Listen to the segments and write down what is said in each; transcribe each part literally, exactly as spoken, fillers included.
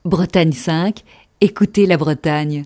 Bretagne cinq, écoutez la Bretagne.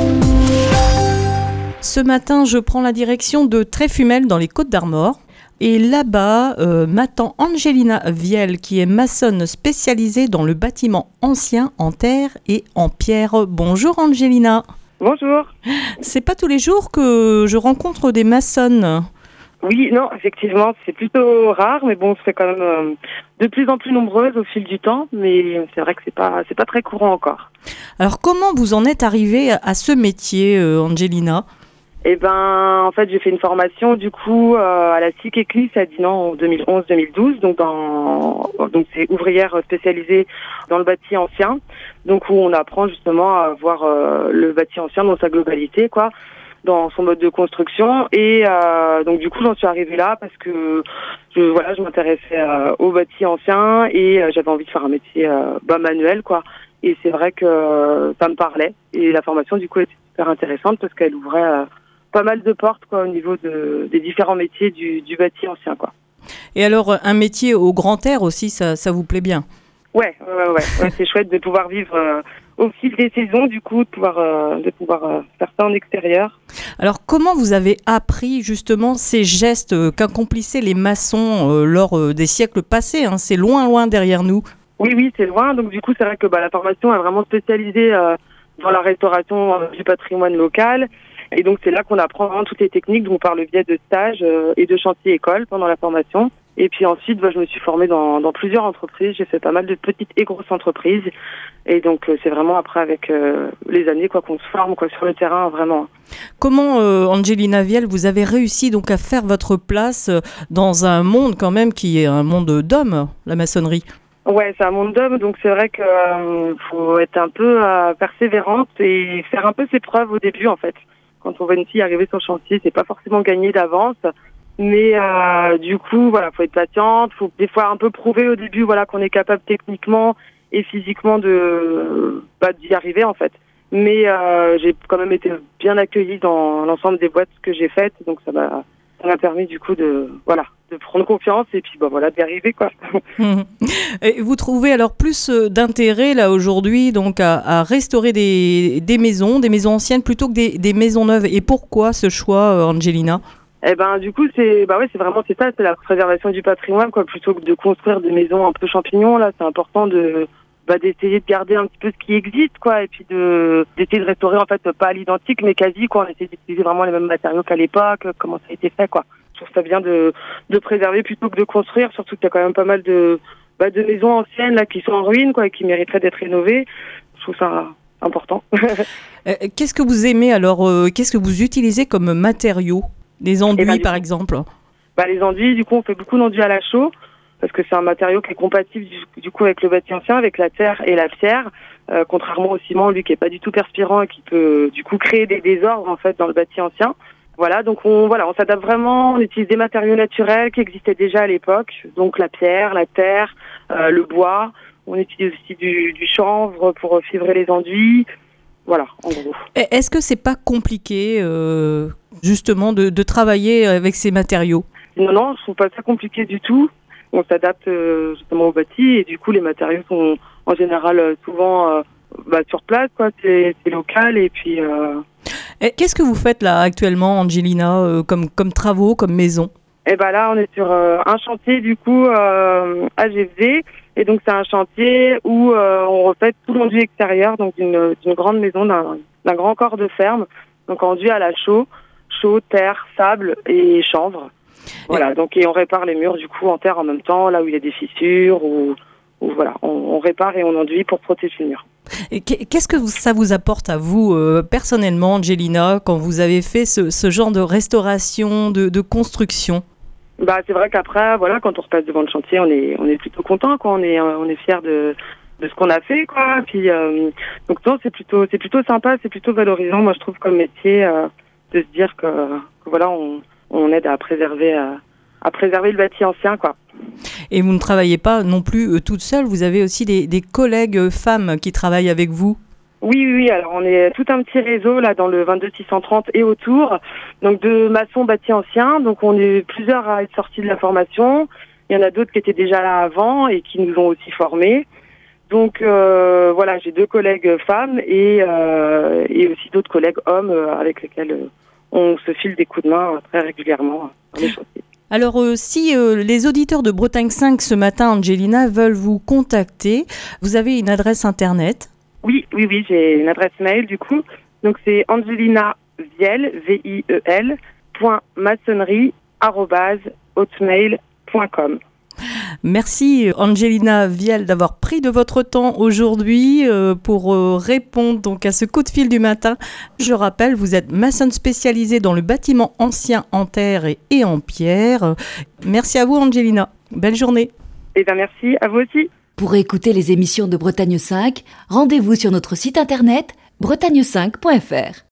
Ce matin, je prends la direction de Tréfumel dans les Côtes-d'Armor. Et là-bas, euh, m'attend Angelina Viel, qui est maçonne spécialisée dans le bâtiment ancien en terre et en pierre. Bonjour Angelina. Bonjour. C'est pas tous les jours que je rencontre des maçonnes. Oui, non, effectivement, c'est plutôt rare, mais bon, c'est quand même euh, de plus en plus nombreuses au fil du temps, mais c'est vrai que c'est pas, c'est pas très courant encore. Alors, comment vous en êtes arrivée à ce métier, euh, Angelina ? Eh ben, en fait, j'ai fait une formation du coup euh, à la S I C Eclis à Dinan en deux mille onze deux mille douze, donc dans, donc c'est ouvrière spécialisée dans le bâti ancien, donc où on apprend justement à voir euh, le bâti ancien dans sa globalité, quoi, dans son mode de construction. Et euh, donc du coup, j'en suis arrivée là parce que je, voilà, je m'intéressais euh, au bâti ancien et euh, j'avais envie de faire un métier euh, bah, manuel, quoi. Et c'est vrai que euh, ça me parlait. Et la formation, du coup, était super intéressante parce qu'elle ouvrait euh, pas mal de portes, quoi, au niveau de, des différents métiers du, du bâti ancien, quoi. Et alors, un métier au grand air aussi, ça, ça vous plaît bien ? Ouais, ouais, ouais, ouais. C'est chouette de pouvoir vivre euh, au fil des saisons, du coup, de pouvoir, euh, de pouvoir euh, faire ça en extérieur. Alors, comment vous avez appris justement ces gestes euh, qu'accomplissaient les maçons euh, lors euh, des siècles passés, hein ? C'est loin, loin derrière nous. Oui, oui, c'est loin. Donc, du coup, c'est vrai que bah, la formation est vraiment spécialisée euh, dans la restauration euh, du patrimoine local. Et donc, c'est là qu'on apprend vraiment toutes les techniques, donc par le biais de stages euh, et de chantiers écoles pendant la formation. Et puis ensuite, bah, je me suis formée dans, dans plusieurs entreprises. J'ai fait pas mal de petites et grosses entreprises. Et donc, euh, c'est vraiment après, avec euh, les années, quoi, qu'on se forme, quoi, sur le terrain, vraiment. Comment, euh, Angelina Viel, vous avez réussi donc à faire votre place dans un monde quand même qui est un monde d'hommes, la maçonnerie ? Ouais, c'est un monde d'hommes, donc c'est vrai qu'il euh, faut être un peu euh, persévérante et faire un peu ses preuves au début, en fait. Quand on voit une fille arriver sur le chantier, c'est pas forcément gagné d'avance. Mais euh, du coup, voilà, faut être patiente, faut des fois un peu prouver au début, voilà, qu'on est capable techniquement et physiquement de bah, d'y arriver, en fait. Mais euh, j'ai quand même été bien accueillie dans l'ensemble des boîtes que j'ai faites, donc ça m'a ça m'a permis du coup de voilà de prendre confiance et puis bah voilà d'y arriver, quoi. Et vous trouvez alors plus d'intérêt là aujourd'hui donc à, à restaurer des, des maisons, des maisons anciennes plutôt que des, des maisons neuves. Et pourquoi ce choix, Angelina ? Eh ben du coup c'est bah ouais c'est vraiment c'est ça, c'est la préservation du patrimoine, quoi, plutôt que de construire des maisons un peu champignons. Là c'est important de bah d'essayer de garder un petit peu ce qui existe, quoi, et puis de d'essayer de restaurer, en fait, pas à l'identique mais quasi, quoi. On essaie d'utiliser vraiment les mêmes matériaux qu'à l'époque, comment ça a été fait, quoi. Je trouve ça bien de de préserver plutôt que de construire, surtout qu'il y a quand même pas mal de bah de maisons anciennes là qui sont en ruine, quoi, et qui mériteraient d'être rénovées. Je trouve ça important. Qu'est-ce que vous aimez alors euh, qu'est-ce que vous utilisez comme matériaux ? Des enduits, ben, par exemple. Bah, les enduits, du coup, on fait beaucoup d'enduits à la chaux, parce que c'est un matériau qui est compatible, du, du coup, avec le bâti ancien, avec la terre et la pierre, euh, contrairement au ciment, lui, qui est pas du tout perspirant et qui peut, du coup, créer des désordres, en fait, dans le bâti ancien. Voilà, donc on, voilà, on s'adapte vraiment, on utilise des matériaux naturels qui existaient déjà à l'époque, donc la pierre, la terre, euh, le bois. On utilise aussi du, du chanvre pour fibrer les enduits. Voilà, en gros. Est-ce que c'est pas compliqué, euh, justement, de, de travailler avec ces matériaux ? Non, non, je trouve pas ça compliqué du tout. On s'adapte euh, justement au bâti et du coup, les matériaux sont en général euh, souvent euh, bah, sur place, quoi. C'est, c'est local et puis... Euh... Et qu'est-ce que vous faites là actuellement, Angelina, euh, comme, comme travaux, comme maison ? Eh ben là, on est sur euh, un chantier du coup euh, A G F D. Et donc c'est un chantier où euh, on refait tout l'enduit extérieur, donc d'une, d'une grande maison, d'un, d'un grand corps de ferme, donc enduit à la chaux, chaux, terre, sable et chanvre. Voilà, et... donc et on répare les murs du coup en terre en même temps, là où il y a des fissures, ou, ou voilà, on, on répare et on enduit pour protéger le mur. Et qu'est-ce que ça vous apporte à vous, euh, personnellement, Angelina, quand vous avez fait ce, ce genre de restauration, de, de construction ? Bah c'est vrai qu'après voilà, quand on repasse devant le chantier, on est on est plutôt content, quoi, on est on est fier de de ce qu'on a fait, quoi. Puis euh, donc non, c'est plutôt c'est plutôt sympa, c'est plutôt valorisant, moi je trouve, comme métier, euh, de se dire que, que voilà, on on aide à préserver à, à préserver le bâti ancien, quoi. Et vous ne travaillez pas non plus euh, toute seule, vous avez aussi des des collègues euh, femmes qui travaillent avec vous ? Oui, oui, oui. Alors, on est tout un petit réseau là dans le vingt-deux six cent trente et autour, donc de maçons bâtis anciens. Donc, on est plusieurs à être sortis de la formation. Il y en a d'autres qui étaient déjà là avant et qui nous ont aussi formés. Donc euh, voilà, j'ai deux collègues femmes et, euh, et aussi d'autres collègues hommes euh, avec lesquels euh, on se file des coups de main euh, très régulièrement dans les chantiers. Alors, euh, si euh, les auditeurs de Bretagne cinq ce matin, Angelina, veulent vous contacter, vous avez une adresse internet? Oui, oui, oui, j'ai une adresse mail du coup. Donc c'est Angelina Viel, V I E L, point maçonnerie, arrobase, hotmail point com. Merci Angelina Viel d'avoir pris de votre temps aujourd'hui euh, pour euh, répondre donc à ce coup de fil du matin. Je rappelle, vous êtes maçonne spécialisée dans le bâtiment ancien en terre et, et en pierre. Merci à vous Angelina. Belle journée. Eh bien merci, à vous aussi. Pour écouter les émissions de Bretagne cinq, rendez-vous sur notre site internet bretagne cinq point f r.